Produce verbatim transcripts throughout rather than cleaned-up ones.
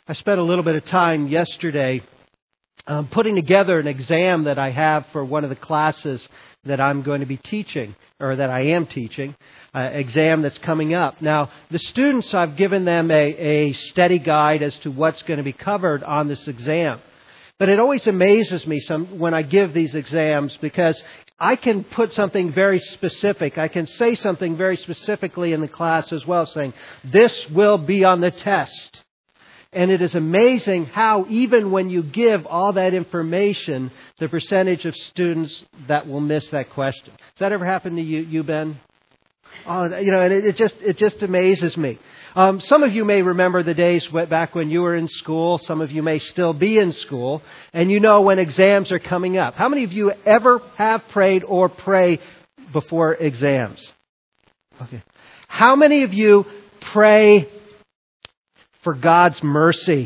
I spent a little bit of time yesterday um, putting together an exam that I have for one of the classes that I'm going to be teaching, or that I am teaching, uh, exam that's coming up. Now, the students, I've given them a, a study guide as to what's going to be covered on this exam. But it always amazes me some when I give these exams, because I can put something very specific. I can say something very specifically in the class as well, saying, this will be on the test. And it is amazing how even when you give all that information, the percentage of students that will miss that question. Has that ever happened to you, you Ben? Oh, you know, and it, it just it just amazes me. Um, some of you may remember the days back when you were in school. Some of you may still be in school, and you know when exams are coming up. How many of you ever have prayed or pray before exams? Okay. How many of you pray for God's mercy?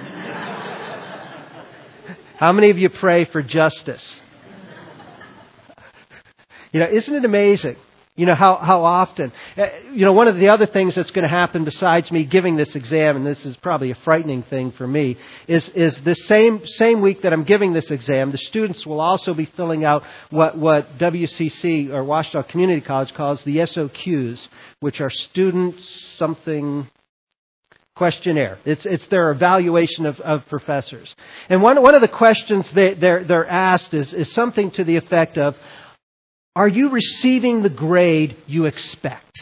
How many of you pray for justice? You know, isn't it amazing? You know, how, how often, you know, one of the other things that's going to happen besides me giving this exam, and this is probably a frightening thing for me, is, is the same, same week that I'm giving this exam, the students will also be filling out what, what W C C, or Ouachita Community College, calls the S O Qs, which are student something questionnaire. It's, it's their evaluation of, of professors. And one, one of the questions they, they're, they're asked is, is something to the effect of, are you receiving the grade you expect?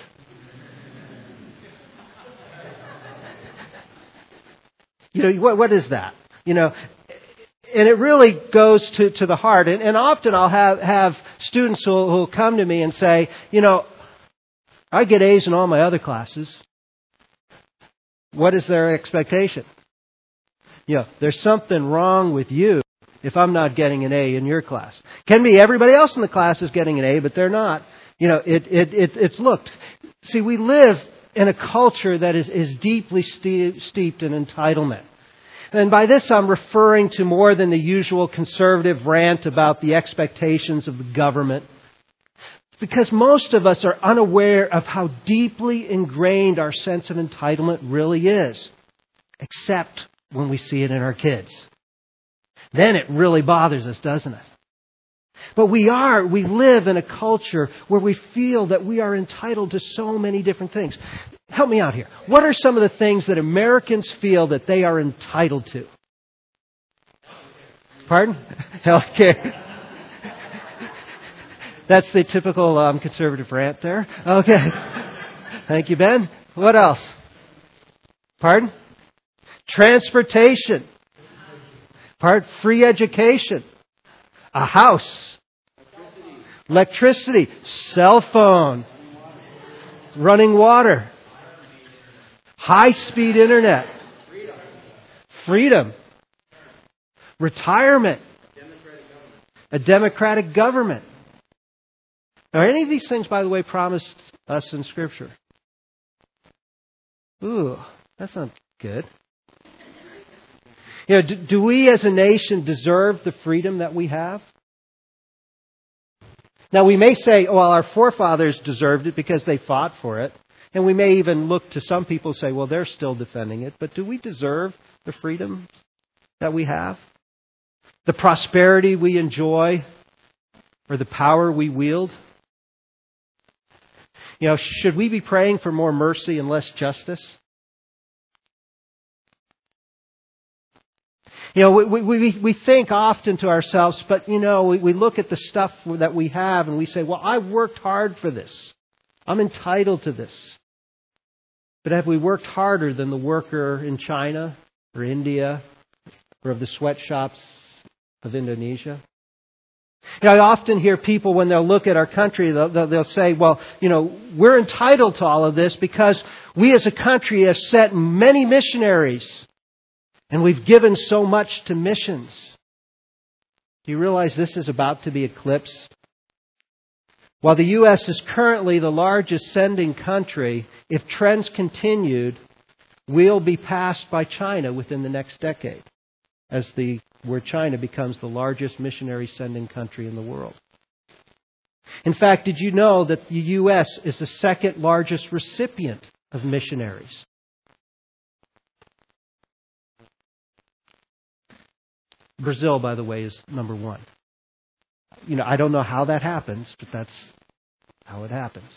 You know, what, what is that? You know, and it really goes to, to the heart. And, and often I'll have, have students who will come to me and say, you know, I get A's in all my other classes. What is their expectation? You know, there's something wrong with you if I'm not getting an A in your class. Can be everybody else in the class is getting an A, but they're not. You know, it, it, it, it's looked. See, we live in a culture that is, is deeply steeped in entitlement. And by this I'm referring to more than the usual conservative rant about the expectations of the government. Because most of us are unaware of how deeply ingrained our sense of entitlement really is. Except when we see it in our kids. Then it really bothers us, doesn't it? But we are, we live in a culture where we feel that we are entitled to so many different things. Help me out here. What are some of the things that Americans feel that they are entitled to? Pardon? Healthcare. That's the typical um, conservative rant there. Okay. Thank you, Ben. What else? Pardon? Transportation. Part free education, a house, electricity, cell phone, running water, high-speed internet, freedom, retirement, a democratic government. Are any of these things, by the way, promised us in Scripture? Ooh, that's not good. You know, do, do we as a nation deserve the freedom that we have? Now, we may say, oh, well, our forefathers deserved it because they fought for it. And we may even look to some people and say, well, they're still defending it. But do we deserve the freedom that we have? The prosperity we enjoy? Or the power we wield? You know, should we be praying for more mercy and less justice? You know, we, we, we think often to ourselves, but, you know, we, we look at the stuff that we have and we say, well, I've worked hard for this. I'm entitled to this. But have we worked harder than the worker in China or India or of the sweatshops of Indonesia? You know, I often hear people when they'll look at our country, they'll, they'll say, well, you know, we're entitled to all of this because we as a country have sent many missionaries. And we've given so much to missions. Do you realize this is about to be eclipsed? While the U S is currently the largest sending country, if trends continued, we'll be passed by China within the next decade, as the where China becomes the largest missionary sending country in the world. In fact, did you know that the U S is the second largest recipient of missionaries? Brazil, by the way, is number one. You know, I don't know how that happens, but that's how it happens.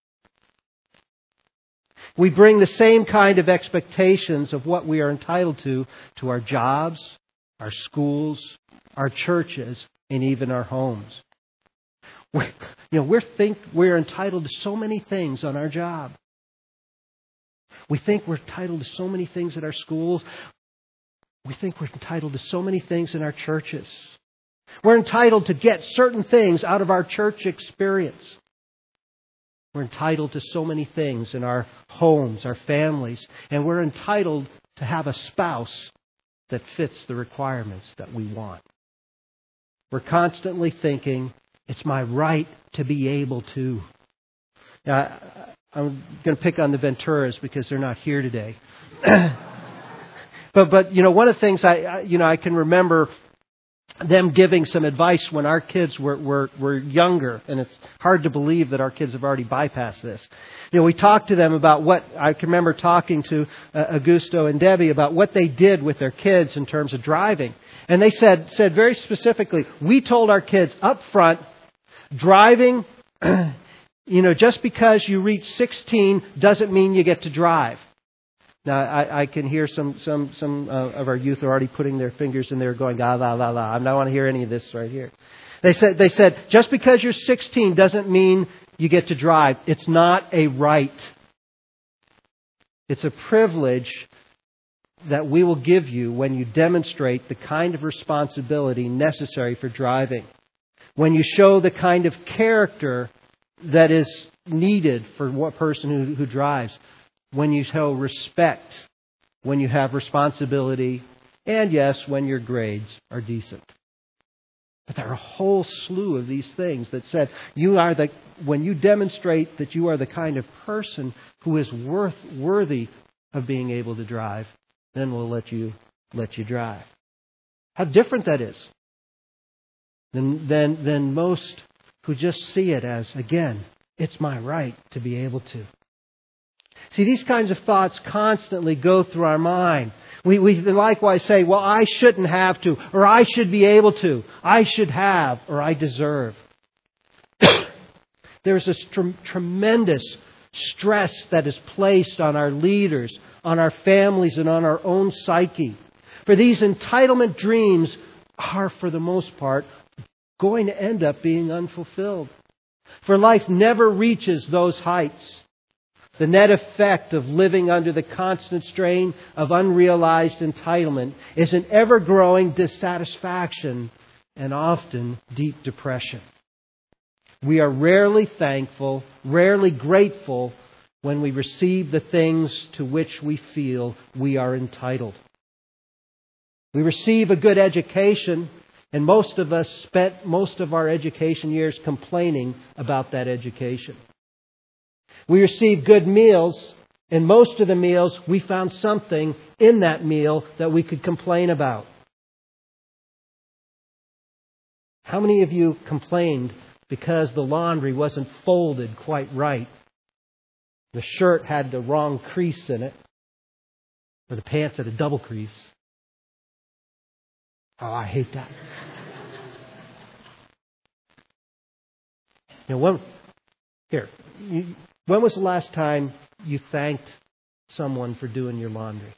We bring the same kind of expectations of what we are entitled to to our jobs, our schools, our churches, and even our homes. We're, you know, we're think we're entitled to so many things on our job. We think we're entitled to so many things at our schools. We think we're entitled to so many things in our churches. We're entitled to get certain things out of our church experience. We're entitled to so many things in our homes, our families, and we're entitled to have a spouse that fits the requirements that we want. We're constantly thinking, it's my right to be able to. Now, I'm going to pick on the Venturas because they're not here today. but, but you know, one of the things I, I, you know, I can remember them giving some advice when our kids were, were, were younger, and it's hard to believe that our kids have already bypassed this. You know, we talked to them about what, I can remember talking to uh, Augusto and Debbie about what they did with their kids in terms of driving. And they said, said very specifically, we told our kids up front, driving, you know, just because you reach sixteen doesn't mean you get to drive. Now, I, I can hear some some some uh, of our youth are already putting their fingers in there going, ah, la, la, la. I don't want to hear any of this right here. They said, they said, just because you're sixteen doesn't mean you get to drive. It's not a right. It's a privilege that we will give you when you demonstrate the kind of responsibility necessary for driving. When you show the kind of character that is needed for a person who, who drives. When you show respect, when you have responsibility, and yes, when your grades are decent. But there are a whole slew of these things that said you are the when you demonstrate that you are the kind of person who is worth worthy of being able to drive, then we'll let you let you drive. How different that is than than than most who just see it as, again, it's my right to be able to. See, these kinds of thoughts constantly go through our mind. We, we likewise say, well, I shouldn't have to, or I should be able to, I should have, or I deserve. There's a tr- tremendous stress that is placed on our leaders, on our families, and on our own psyche. For these entitlement dreams are, for the most part, going to end up being unfulfilled. For life never reaches those heights. The net effect of living under the constant strain of unrealized entitlement is an ever-growing dissatisfaction and often deep depression. We are rarely thankful, rarely grateful when we receive the things to which we feel we are entitled. We receive a good education, and most of us spent most of our education years complaining about that education. We receive good meals, and most of the meals we found something in that meal that we could complain about. How many of you complained because the laundry wasn't folded quite right? The shirt had the wrong crease in it, or the pants had a double crease. Oh, I hate that. You know, when, here, you, when was the last time you thanked someone for doing your laundry?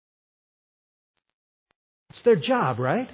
It's their job, right?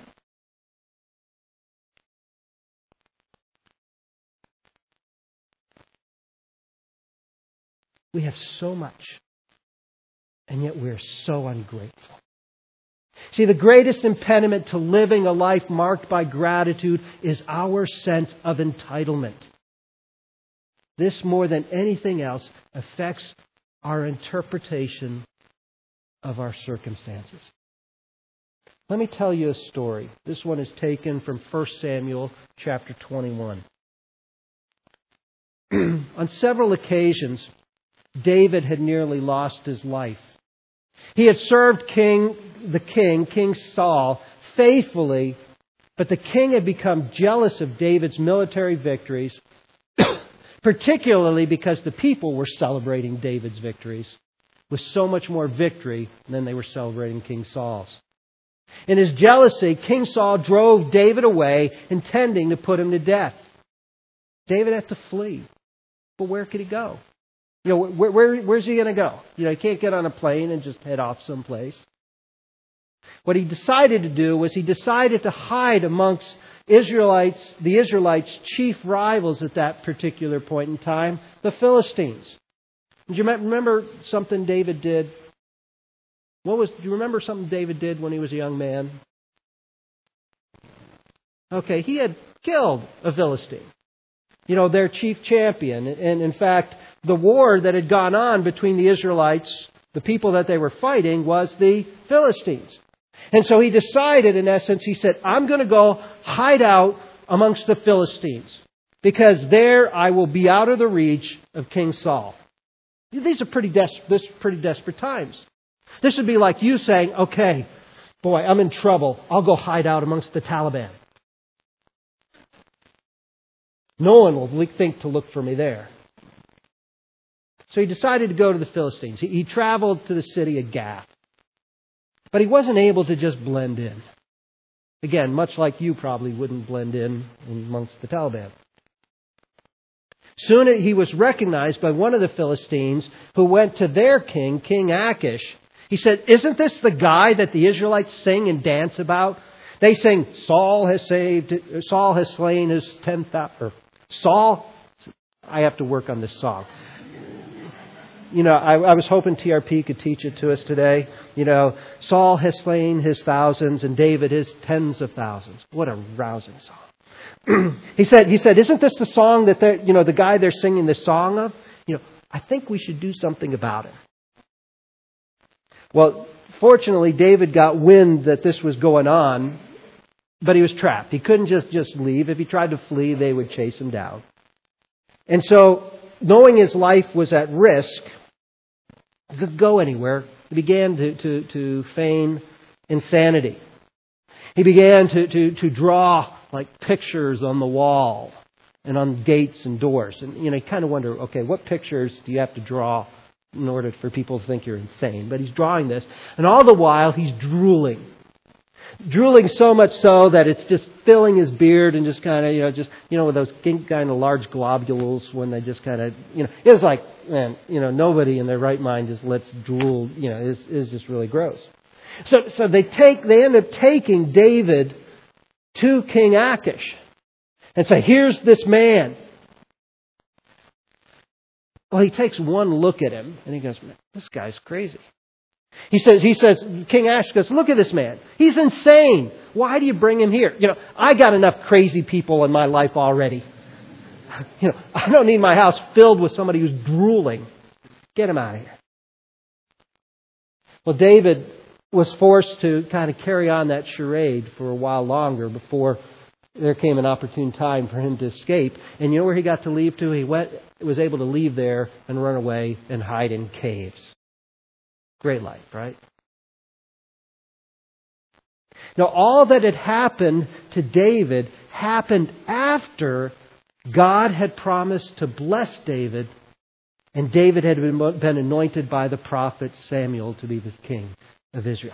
We have so much, and yet we're so ungrateful. See, the greatest impediment to living a life marked by gratitude is our sense of entitlement. This, more than anything else, affects our interpretation of our circumstances. Let me tell you a story. This one is taken from First Samuel chapter twenty-one. On several occasions, David had nearly lost his life. He had served king, the king, King Saul, faithfully, but the king had become jealous of David's military victories, particularly because the people were celebrating David's victories with so much more victory than they were celebrating King Saul's. In his jealousy, King Saul drove David away, intending to put him to death. David had to flee. But where could he go? You know, where, where, where's he going to go? You know, he can't get on a plane and just head off someplace. What he decided to do was he decided to hide amongst Israelites, the Israelites' chief rivals at that particular point in time, the Philistines. Do you remember something David did? What was? Do you remember something David did when he was a young man? Okay, he had killed a Philistine. You know, their chief champion. And in fact, the war that had gone on between the Israelites, the people that they were fighting, was the Philistines. And so he decided, in essence, he said, I'm going to go hide out amongst the Philistines, because there I will be out of the reach of King Saul. These are pretty, des- this pretty desperate times. This would be like you saying, okay, boy, I'm in trouble. I'll go hide out amongst the Taliban. No one will think to look for me there. So he decided to go to the Philistines. He, he traveled to the city of Gath. But he wasn't able to just blend in. Again, much like you probably wouldn't blend in amongst the Taliban. Soon he was recognized by one of the Philistines who went to their king, King Achish. He said, isn't this the guy that the Israelites sing and dance about? They sing, Saul has saved, Saul has slain his ten thousand. Saul, I have to work on this song. You know, I, I was hoping T R P could teach it to us today. You know, Saul has slain his thousands and David his tens of thousands. What a rousing song. he said, he said, isn't this the song that they're, you know, the guy they're singing the song of? You know, I think we should do something about it. Well, fortunately, David got wind that this was going on, but he was trapped. He couldn't just, just leave. If he tried to flee, they would chase him down. And so, knowing his life was at risk, he could go anywhere. He began to, to, to feign insanity. He began to, to, to draw like pictures on the wall and on gates and doors. And you know, you kind of wonder, okay, what pictures do you have to draw in order for people to think you're insane? But he's drawing this, and all the while he's drooling. Drooling so much so that it's just filling his beard and just kind of, you know, just, you know, with those kind of large globules when they just kind of, you know, it was like, man, you know, nobody in their right mind just lets drool, you know, it's, it's just really gross. So, so they take, they end up taking David to King Achish and say, here's this man. Well, he takes one look at him and he goes, man, this guy's crazy. He says, he says, King Achish goes, look at this man. He's insane. Why do you bring him here? You know, I got enough crazy people in my life already. You know, I don't need my house filled with somebody who's drooling. Get him out of here. Well, David was forced to kind of carry on that charade for a while longer before there came an opportune time for him to escape. And you know where he got to leave to? He went, was able to leave there and run away and hide in caves. Great life, right? Now, all that had happened to David happened after God had promised to bless David, and David had been anointed by the prophet Samuel to be the king of Israel.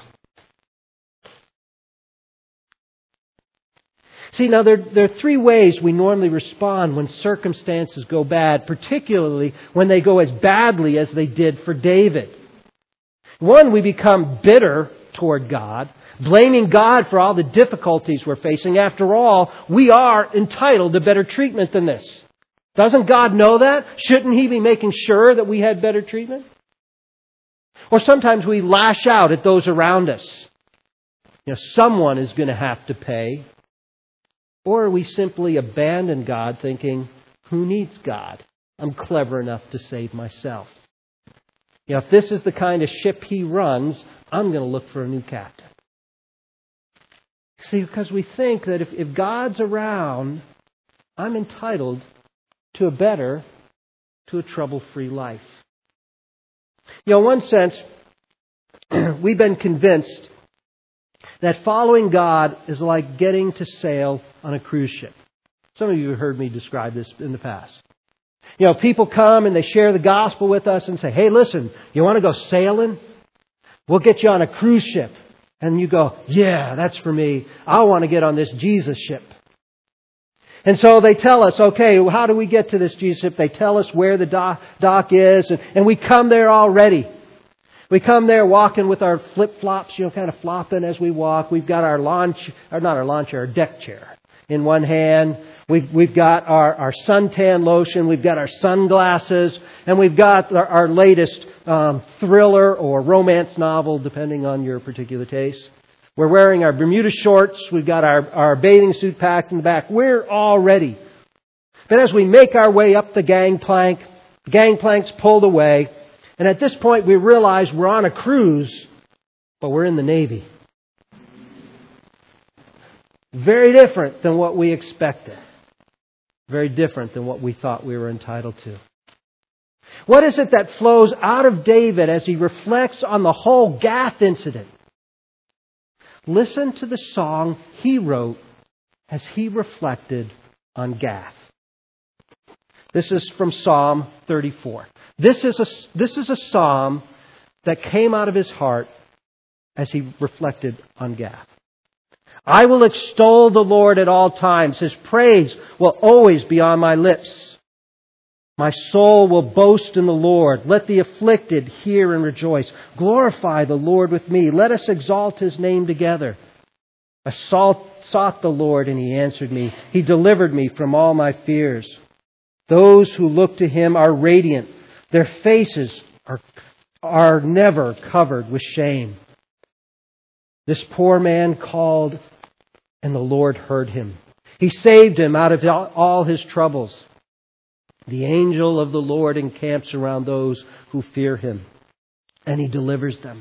See, now there, there are three ways we normally respond when circumstances go bad, particularly when they go as badly as they did for David. One, we become bitter toward God, blaming God for all the difficulties we're facing. After all, we are entitled to better treatment than this. Doesn't God know that? Shouldn't He be making sure that we had better treatment? Or sometimes we lash out at those around us. You know, someone is going to have to pay. Or we simply abandon God thinking, who needs God? I'm clever enough to save myself. You know, if this is the kind of ship He runs, I'm going to look for a new captain. See, because we think that if, if God's around, I'm entitled to a better, to a trouble-free life. You know, in one sense, we've been convinced that following God is like getting to sail on a cruise ship. Some of you have heard me describe this in the past. You know, people come and they share the gospel with us and say, hey, listen, you want to go sailing? We'll get you on a cruise ship. And you go, yeah, that's for me. I want to get on this Jesus ship. And so they tell us, okay, how do we get to this Jesus ship? They tell us where the dock, dock is, and, and we come there already. We come there walking with our flip-flops, you know, kind of flopping as we walk. We've got our lawn, ch- or not our lawn chair, our deck chair in one hand. We've, we've got our, our suntan lotion. We've got our sunglasses. And we've got our, our latest um, thriller or romance novel, depending on your particular taste. We're wearing our Bermuda shorts. We've got our, our bathing suit packed in the back. We're all ready. But as we make our way up the gangplank, the gangplank's pulled away. And at this point, we realize we're on a cruise, but we're in the Navy. Very different than what we expected. Very different than what we thought we were entitled to. What is it that flows out of David as he reflects on the whole Gath incident? Listen to the song he wrote as he reflected on Gath. This is from Psalm thirty-four. This is a, this is a psalm that came out of his heart as he reflected on Gath. I will extol the Lord at all times. His praise will always be on my lips. My soul will boast in the Lord. Let the afflicted hear and rejoice. Glorify the Lord with me. Let us exalt His name together. I sought the Lord and He answered me. He delivered me from all my fears. Those who look to Him are radiant. Their faces are, are never covered with shame. This poor man called and the Lord heard him. He saved him out of all his troubles. The angel of the Lord encamps around those who fear Him, and He delivers them.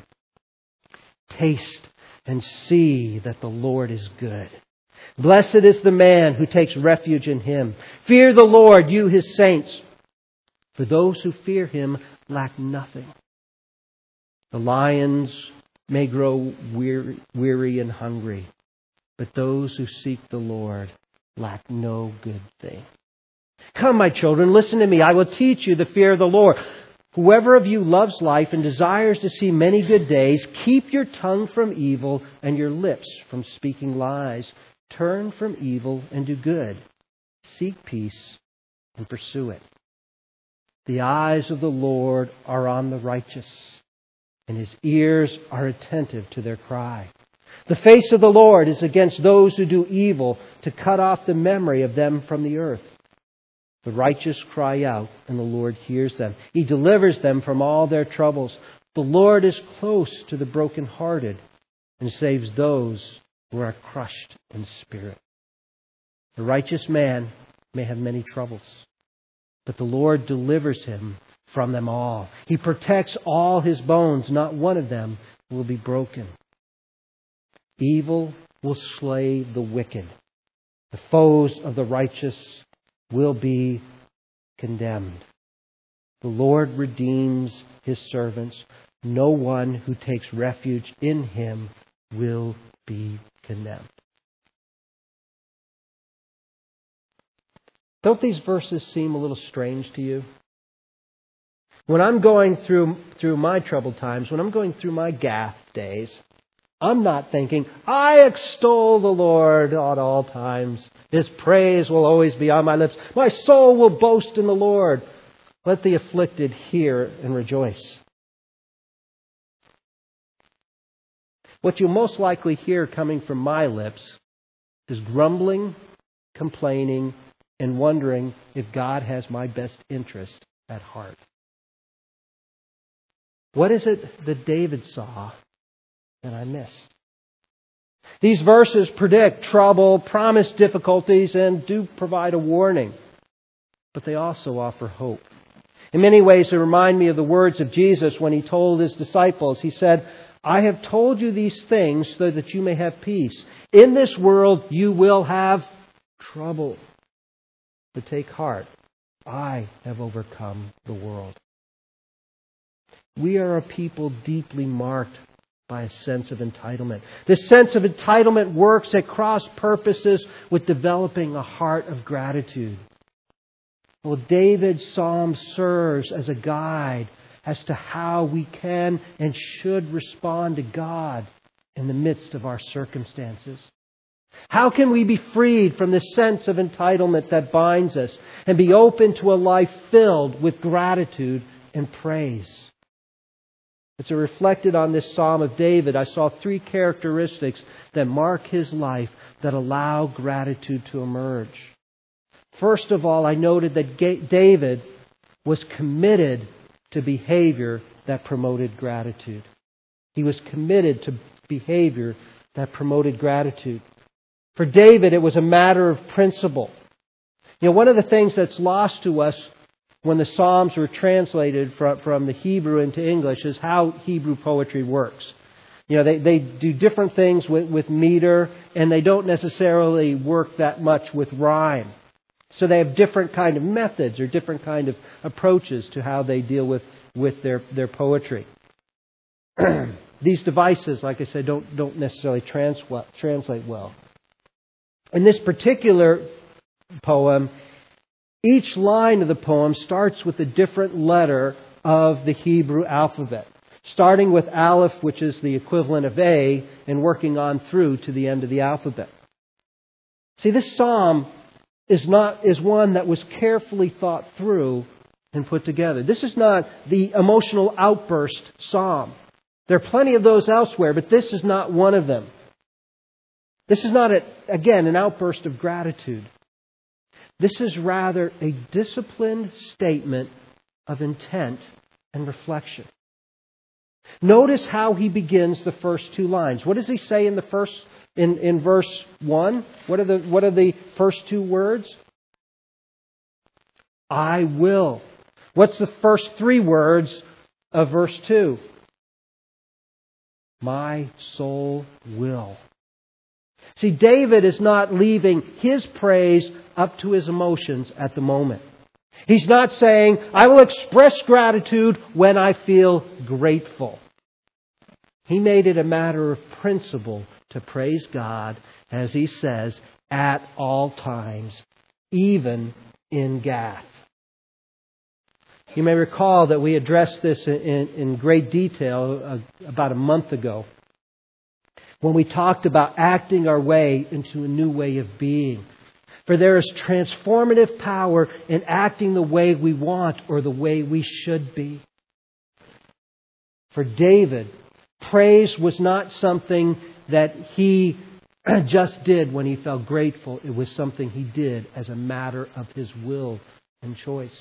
Taste and see that the Lord is good. Blessed is the man who takes refuge in Him. Fear the Lord, you His saints, for those who fear Him lack nothing. The lions may grow weary, weary and hungry, but those who seek the Lord lack no good thing. Come, my children, listen to me. I will teach you the fear of the Lord. Whoever of you loves life and desires to see many good days, keep your tongue from evil and your lips from speaking lies. Turn from evil and do good. Seek peace and pursue it. The eyes of the Lord are on the righteous, and His ears are attentive to their cry. The face of the Lord is against those who do evil, to cut off the memory of them from the earth. The righteous cry out, and the Lord hears them. He delivers them from all their troubles. The Lord is close to the brokenhearted and saves those who are crushed in spirit. The righteous man may have many troubles, but the Lord delivers him from them all. He protects all his bones. Not one of them will be broken. Evil will slay the wicked. The foes of the righteous will be condemned. The Lord redeems His servants. No one who takes refuge in Him will be condemned. Don't these verses seem a little strange to you? When I'm going through through my troubled times, when I'm going through my Gath days, I'm not thinking, I extol the Lord at all times. His praise will always be on my lips. My soul will boast in the Lord. Let the afflicted hear and rejoice. What you'll most likely hear coming from my lips is grumbling, complaining, and wondering if God has my best interest at heart. What is it that David saw that I missed? These verses predict trouble, promise difficulties, and do provide a warning. But they also offer hope. In many ways, they remind me of the words of Jesus when He told His disciples. He said, I have told you these things so that you may have peace. In this world you will have trouble. But take heart, I have overcome the world. We are a people deeply marked by a sense of entitlement. This sense of entitlement works at cross purposes with developing a heart of gratitude. Well, David's psalm serves as a guide as to how we can and should respond to God in the midst of our circumstances? How can we be freed from this sense of entitlement that binds us and be open to a life filled with gratitude and praise? As I reflected on this Psalm of David, I saw three characteristics that mark his life that allow gratitude to emerge. First of all, I noted that David was committed to behavior that promoted gratitude. He was committed to behavior that promoted gratitude. For David, it was a matter of principle. You know, one of the things that's lost to us when the Psalms were translated from, from the Hebrew into English is how Hebrew poetry works. You know, they, they do different things with, with meter, and they don't necessarily work that much with rhyme. So they have different kind of methods or different kind of approaches to how they deal with, with their, their poetry. These devices, like I said, don't, don't necessarily trans, translate well. In this particular poem, each line of the poem starts with a different letter of the Hebrew alphabet, starting with Aleph, which is the equivalent of A, and working on through to the end of the alphabet. See, this psalm is not is one that was carefully thought through and put together. This is not the emotional outburst psalm. There are plenty of those elsewhere, but this is not one of them. This is not, a, again, an outburst of gratitude. This is rather a disciplined statement of intent and reflection. Notice how he begins the first two lines. What does he say in the first in, in verse one? What are the what are the first two words? I will. What's the first three words of verse two? My soul will. See, David is not leaving his praise up to his emotions at the moment. He's not saying, I will express gratitude when I feel grateful. He made it a matter of principle to praise God, as he says, at all times, even in Gath. You may recall that we addressed this in, in great detail uh, about a month ago, when we talked about acting our way into a new way of being. For there is transformative power in acting the way we want or the way we should be. For David, praise was not something that he just did when he felt grateful. It was something he did as a matter of his will and choice.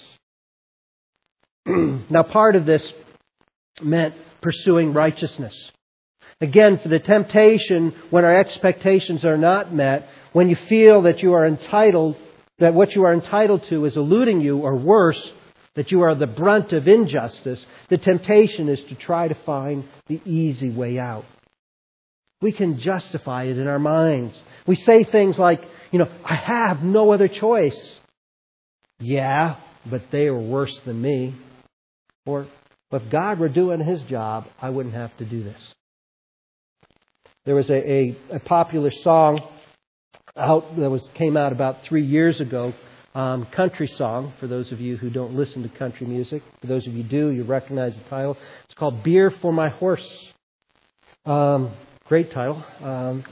Now, part of this meant pursuing righteousness. Again, for the temptation, when our expectations are not met, when you feel that you are entitled, that what you are entitled to is eluding you, or worse, that you are the brunt of injustice, the temptation is to try to find the easy way out. We can justify it in our minds. We say things like, you know, I have no other choice. Yeah, but they are worse than me. Or, if God were doing His job, I wouldn't have to do this. There was a, a, a popular song out that was came out about three years ago, um, country song. For those of you who don't listen to country music, for those of you who do, you recognize the title. It's called "Beer for My Horse." Um, great title. Um,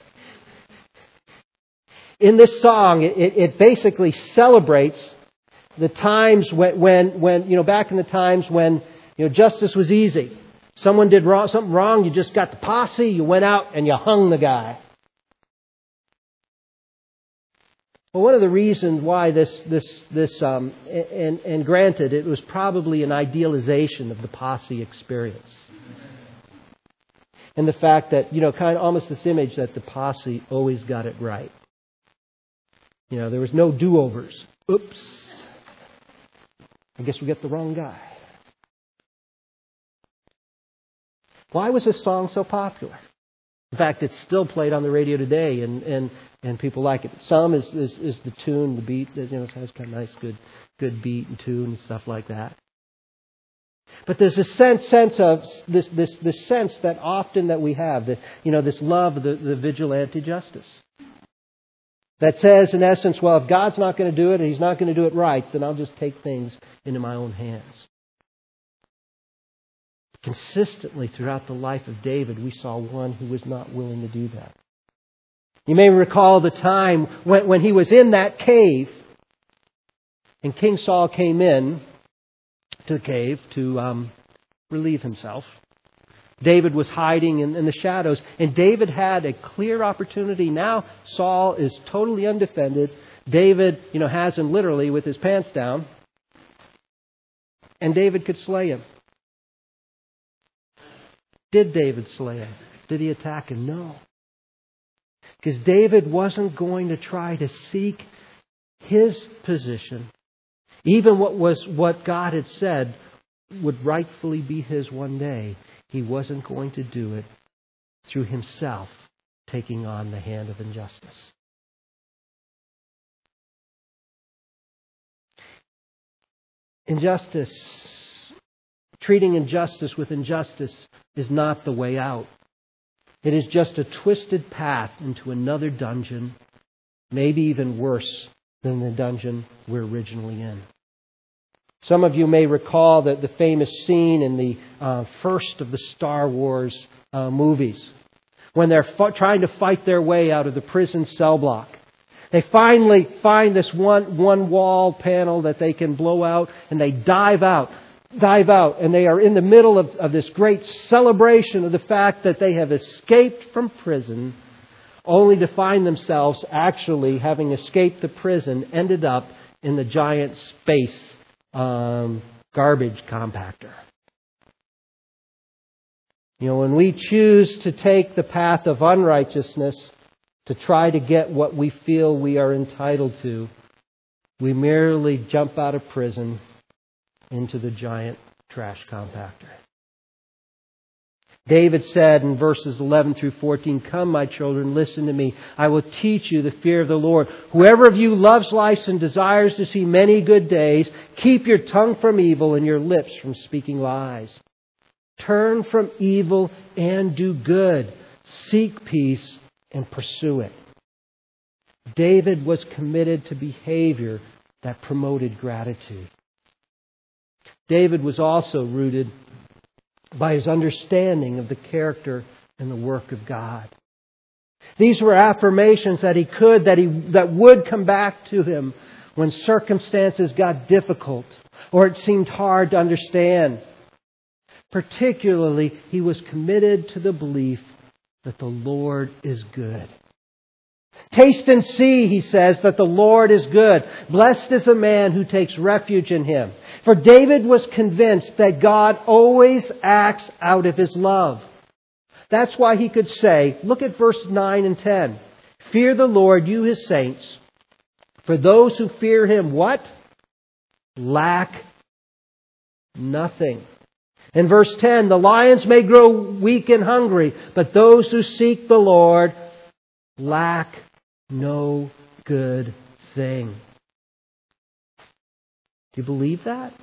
in this song, it, it basically celebrates the times when, when, when, you know, back in the times when, you know, justice was easy. Someone did wrong, something wrong, you just got the posse, you went out and you hung the guy. Well, one of the reasons why this, this, this, um, and, and granted, it was probably an idealization of the posse experience. And the fact that, you know, kind of almost this image that the posse always got it right. You know, there was no do-overs. Oops. I guess we got the wrong guy. Why was this song so popular? In fact, it's still played on the radio today, and, and, and people like it. Some is, is, is the tune, the beat. You know, it has kind of nice, good, good beat and tune and stuff like that. But there's a sense, sense of this, this, this sense that often that we have, that, you know, this love of the, the vigilante justice. That says, in essence, well, if God's not going to do it and He's not going to do it right, then I'll just take things into my own hands. Consistently throughout the life of David, we saw one who was not willing to do that. You may recall the time when, when he was in that cave and King Saul came in to the cave to um, relieve himself. David was hiding in, in the shadows, and David had a clear opportunity. Now Saul is totally undefended. David, you know, has him literally with his pants down, and David could slay him. Did David slay him? Did he attack him? No. Because David wasn't going to try to seek his position, even what was what God had said would rightfully be his one day. He wasn't going to do it through himself taking on the hand of injustice. Injustice, treating injustice with injustice is not the way out. It is just a twisted path into another dungeon, maybe even worse than the dungeon we're originally in. Some of you may recall that the famous scene in the uh, first of the Star Wars uh, movies, when they're f- trying to fight their way out of the prison cell block. They finally find this one one wall panel that they can blow out, and they dive out, dive out, and they are in the middle of, of this great celebration of the fact that they have escaped from prison, only to find themselves actually, having escaped the prison, ended up in the giant space Um, garbage compactor. You know, when we choose to take the path of unrighteousness to try to get what we feel we are entitled to, we merely jump out of prison into the giant trash compactor. David said in verses eleven through fourteen, "Come, my children, listen to me. I will teach you the fear of the Lord. Whoever of you loves life and desires to see many good days, keep your tongue from evil and your lips from speaking lies. Turn from evil and do good. Seek peace and pursue it." David was committed to behavior that promoted gratitude. David was also rooted by his understanding of the character and the work of God. These were affirmations that he could, that he that would come back to him when circumstances got difficult or it seemed hard to understand. Particularly, he was committed to the belief that the Lord is good. "Taste and see," he says, "that the Lord is good. Blessed is the man who takes refuge in Him." For David was convinced that God always acts out of His love. That's why he could say, look at verse nine and ten. "Fear the Lord, you His saints. For those who fear Him," what? "Lack nothing." In verse ten, "The lions may grow weak and hungry, but those who seek the Lord lack no good thing." Do you believe that?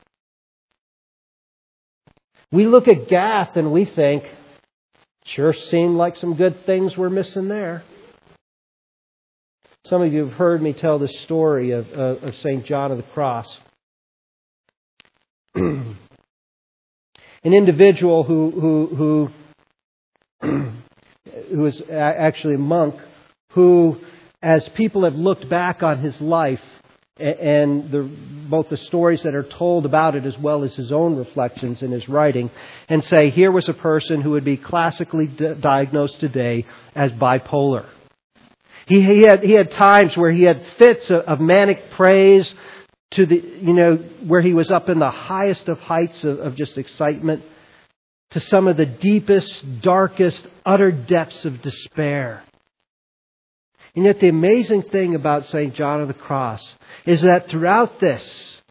We look at Gath and we think, sure seemed like some good things were missing there. Some of you have heard me tell the story of, uh, of Saint John of the Cross. An individual who who who who is actually a monk, who, as people have looked back on his life and the, both the stories that are told about it as well as his own reflections in his writing, and say, here was a person who would be classically di- diagnosed today as bipolar. He, he had he had times where he had fits of, of manic praise to the you know where he was up in the highest of heights of, of just excitement, to some of the deepest, darkest, utter depths of despair. And yet the amazing thing about Saint John of the Cross is that throughout this,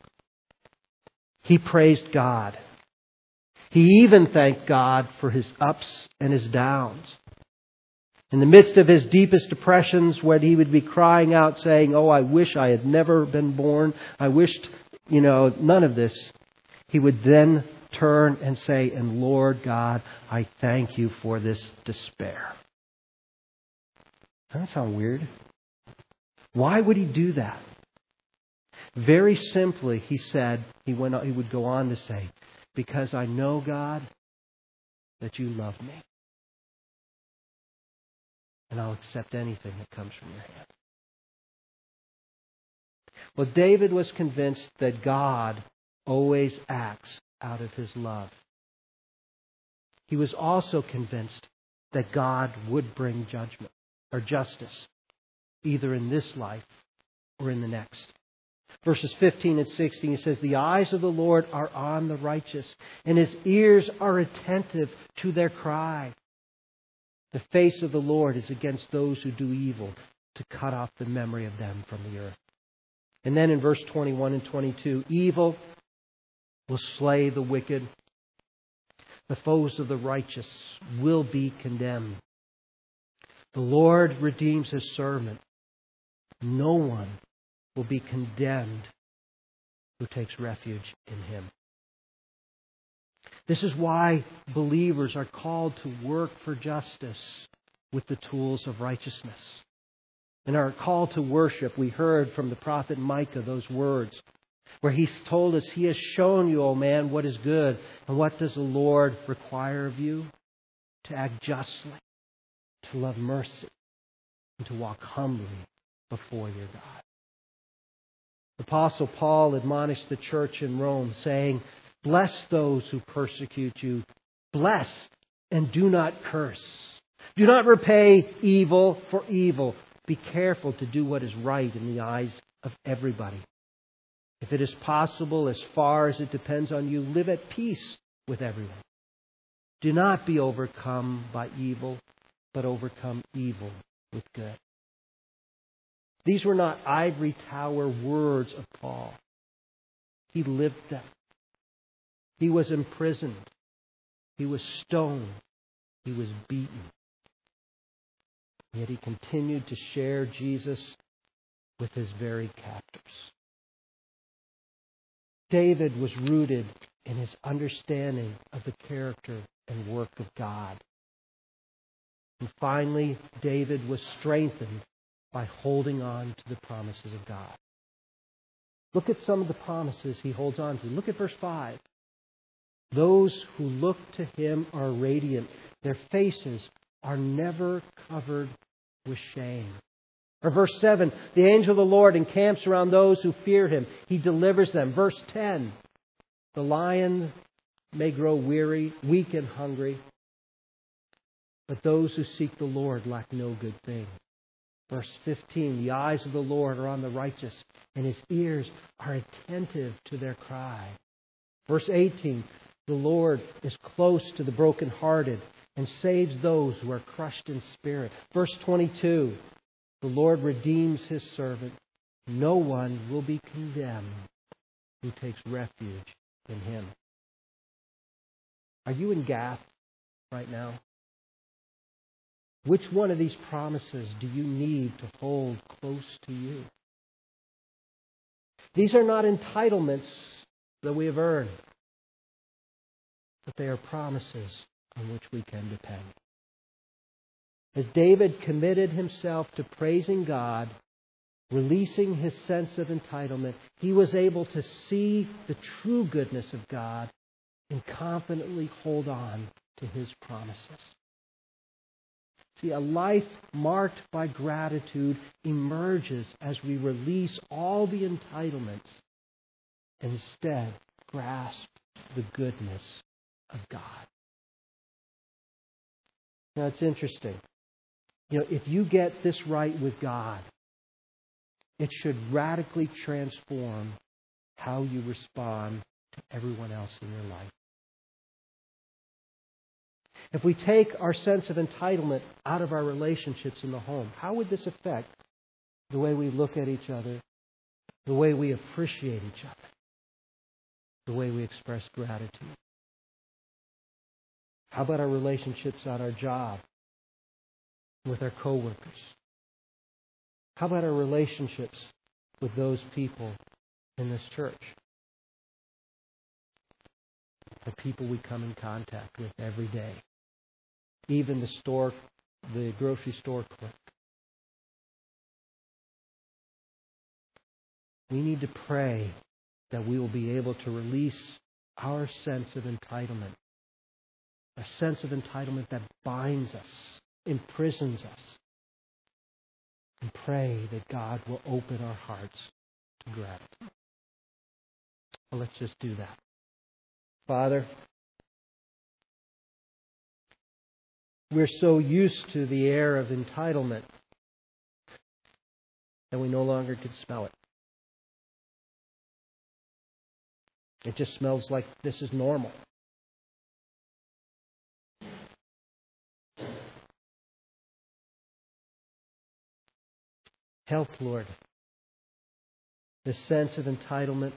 he praised God. He even thanked God for his ups and his downs. In the midst of his deepest depressions, when he would be crying out saying, "Oh, I wish I had never been born. I wished, you know, none of this," he would then turn and say, "And Lord God, I thank you for this despair." Doesn't that sound weird? Why would he do that? Very simply, he said, he went. He would go on to say, "Because I know, God, that you love me. And I'll accept anything that comes from your hand. Well, David was convinced that God always acts out of His love. He was also convinced that God would bring judgment or justice, either in this life or in the next. Verses fifteen and sixteen, he says, "The eyes of the Lord are on the righteous, and His ears are attentive to their cry. The face of the Lord is against those who do evil, to cut off the memory of them from the earth." And then in verse twenty-one and twenty-two, "Evil will slay the wicked. The foes of the righteous will be condemned. The Lord redeems His servant. No one will be condemned who takes refuge in Him." This is why believers are called to work for justice with the tools of righteousness. In our call to worship, we heard from the prophet Micah those words, where he told us, "He has shown you, O man, what is good. And what does the Lord require of you? To act justly, to love mercy, and to walk humbly before your God." Apostle Paul admonished the church in Rome, saying, "Bless those who persecute you. Bless and do not curse. Do not repay evil for evil. Be careful to do what is right in the eyes of everybody. If it is possible, as far as it depends on you, live at peace with everyone. Do not be overcome by evil, but overcome evil with good." These were not ivory tower words of Paul. He lived them. He was imprisoned. He was stoned. He was beaten. Yet he continued to share Jesus with his very captors. David was rooted in his understanding of the character and work of God. And finally, David was strengthened by holding on to the promises of God. Look at some of the promises he holds on to. Look at verse five. "Those who look to Him are radiant. Their faces are never covered with shame." Or verse seven, "The angel of the Lord encamps around those who fear Him. He delivers them." Verse ten, "The lion may grow weary, weak and hungry, but those who seek the Lord lack no good thing." Verse fifteen, "The eyes of the Lord are on the righteous, and His ears are attentive to their cry." Verse eighteen, "The Lord is close to the brokenhearted and saves those who are crushed in spirit." Verse twenty-two, "The Lord redeems His servant. No one will be condemned who takes refuge in Him." Are you in Gath right now? Which one of these promises do you need to hold close to you? These are not entitlements that we have earned, but they are promises on which we can depend. As David committed himself to praising God, releasing his sense of entitlement, he was able to see the true goodness of God and confidently hold on to His promises. See, a life marked by gratitude emerges as we release all the entitlements and instead grasp the goodness of God. Now, it's interesting. You know, if you get this right with God, it should radically transform how you respond to everyone else in your life. If we take our sense of entitlement out of our relationships in the home, how would this affect the way we look at each other, the way we appreciate each other, the way we express gratitude? How about our relationships on our job, with our coworkers? How about our relationships with those people in this church? The people we come in contact with every day. Even the store, the grocery store clerk. We need to pray that we will be able to release our sense of entitlement a sense of entitlement that binds us, imprisons us. And pray that God will open our hearts to gratitude. Well, let's just do that. Father, we're so used to the air of entitlement that we no longer can smell it. It just smells like this is normal. Help, Lord, this sense of entitlement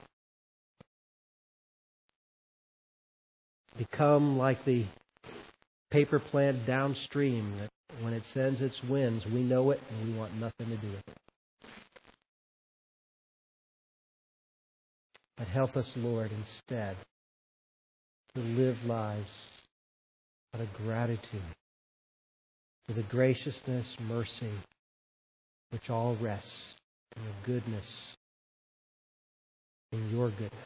become like the paper plant downstream that when it sends its winds, we know it and we want nothing to do with it. But help us, Lord, instead to live lives out of gratitude for the graciousness, mercy, which all rests in the goodness, in your goodness,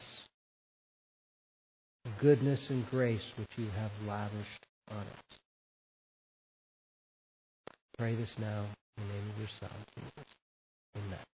the goodness and grace which you have lavished on us. Pray this now in the name of your Son, Jesus. Amen.